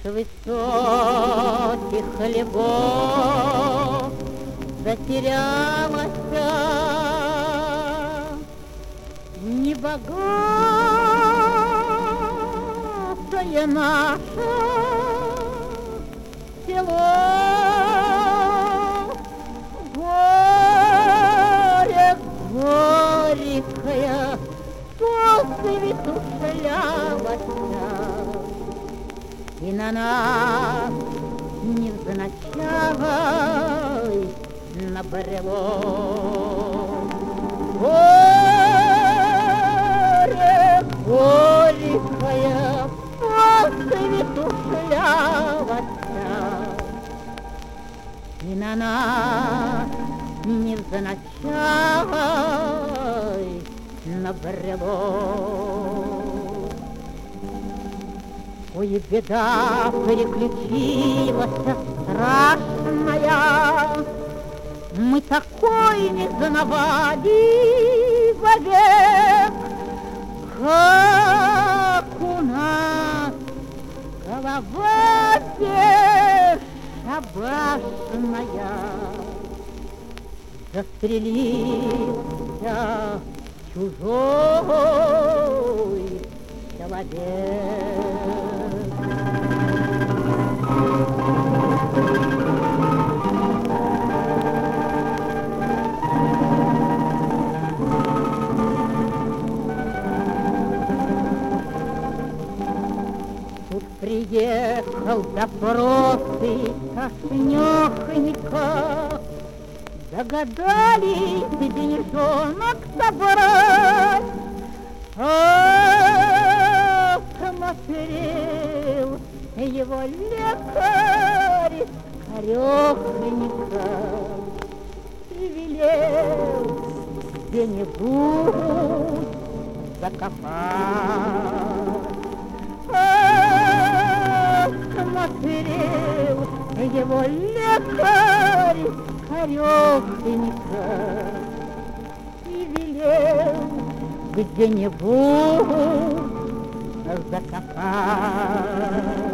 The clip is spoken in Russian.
высоких хлебов затерялась небогатое наше село. Горе горькое, солнце ветушлялось, и на нас невзначай набрело. Горе горькое, солнце ветушлялось, и на нас невзначай набрело. Ой, беда приключилась страшная, мы такой не знавали вовек, как у нас голова бесшабашная. Застрелился чужой человек. Тут приехал допросы Тошнёхонька, догадались деньжонок собрать. Осмотрел его лекарь скорёхонько и велел где-нибудь закопать. Осмотрел его лекарь скорёхонько и велел где-нибудь закопать.